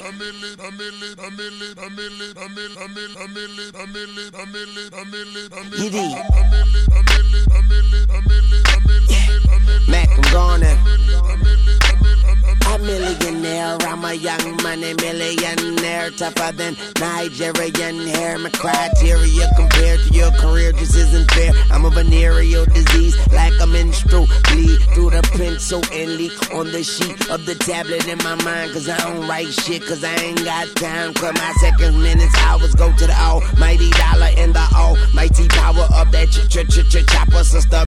Mac, I'm gone now. A millionaire, I'm a young money millionaire, tougher than Nigerian hair. My criteria compared to your career just isn't fair. I'm a venereal disease, like a menstrual bleed through the pencil and leak on the sheet of the tablet in my mind. Cause I don't write shit, cause I ain't got time. Cause my seconds, minutes, hours go to the almighty dollar and the almighty power of that chopper. Sister